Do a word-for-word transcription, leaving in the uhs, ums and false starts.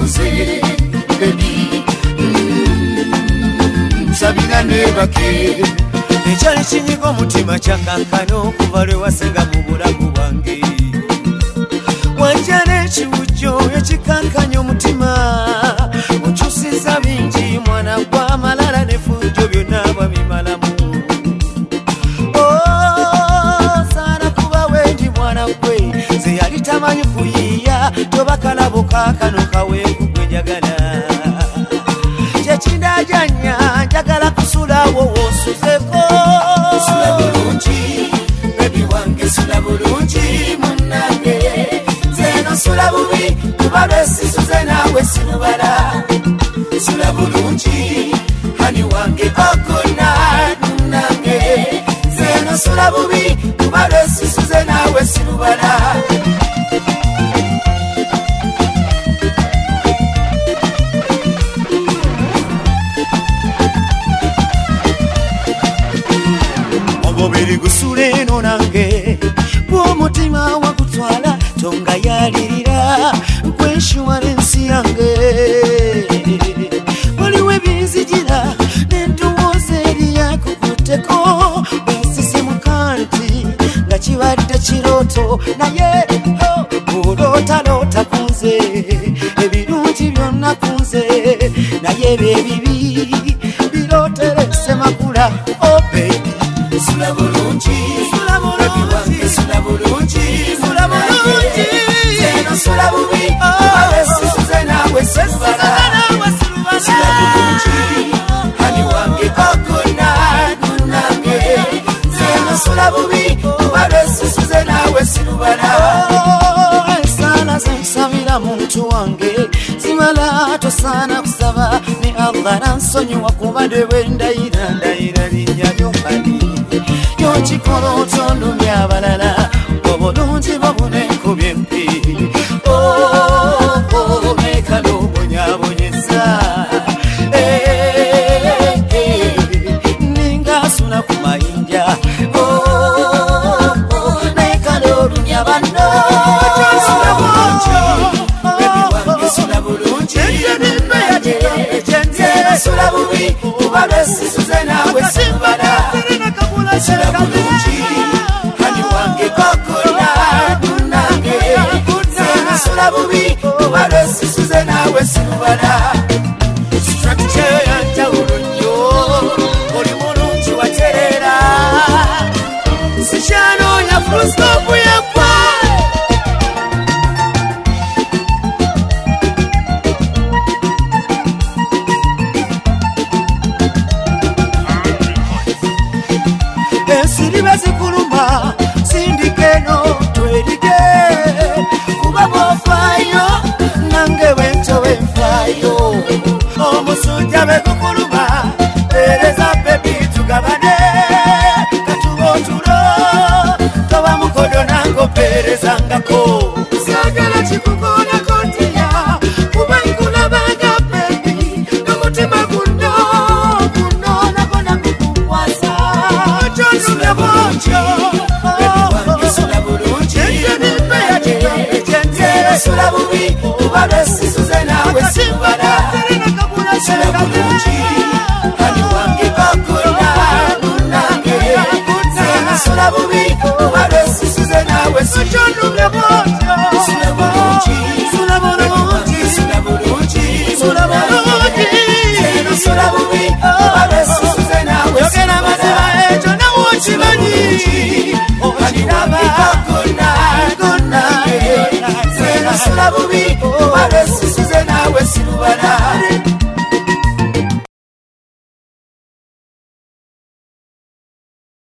nze baby sabina nebake ekyali kinyiga omutima kyakankano okuva lwe wasenga mu bulamu bwange wanjala ekiwujjo ekikankanya omutima okyusiza bingi mwana gwa malala nefujjo byonna bwabimalamu saana kuba wengi mwana gwe ze yali tamanyi kuyiiya toba kalabo kakano kaweeku gwe njagala kyekindajanya njagala kusulawo wosuzeko sula bulungi bebi wange sula bulungi munnange zeno sula bubi kuba lwesisuze nawe sinubala sula bulungi hani wange okuna munnange zeno sula bubi kuba lwesisuze nawe sinubala omubiri gusule eno nange gw'omutima wagutwala tonga yalirira kwenshuwarensi yange waliwo ebinzijira n'endowooza eri yakukuteko ensisimuka nti nga kibadde kirooto naye olootalota kunze ebirungi byonna kunze naye bebibi birooterese makula oh baby sula bulungi sula bulungi sula bulungi sula bulungi zeno sula bubi abesisuze nawe sinubala sula bulungi hani wange okuna munange zeno sula bubi abesisuze nawe sinubala ensala zensabira muntu wange zimala tosaana kusaba ne Allah nansonyiwa kuba dewe ndayira ndayira linnya ly'omani yokikola otondumya abalala obulungi babunenkubye empi nekala obonyabonyeza ningasula ku mayinja nekala olumya banno sula bulungi bebi wange sula bulungi sula bubi kuba lwesisuze nawe sinubala sula bulungi hani wange kokuna munange zena sula bubi kuba lwesisuze nawe sinubala structure yanjawulo nnyo oli mulungi waterera sikyanoonya fullstop yakwa ensiriba zikuluma sindikeno twerige kuba bwofaayo nange bwento bwenfaayo omusujja bekukuluma pereza bebi tugabane katuba otulo toba mukodo nango perezangako sagala kikukonako ntiya kuba nkulabanga bebi n'omutima guno guno nako nakukukwasa sula bulungi bebi wange sula bulungi sula bubi kuba lwesisuze nawe sinubala sula bulungi hani wange okuna munange zena sula bubi kuba lwesisuze nawe sinubala sula bulungi sula bulungi sula bulungi sula bulungi zena sula bubi kuba lwesisuze nawe yogera mazima ekyo nawe okimanyi okinaba okuna munange zena sula bubi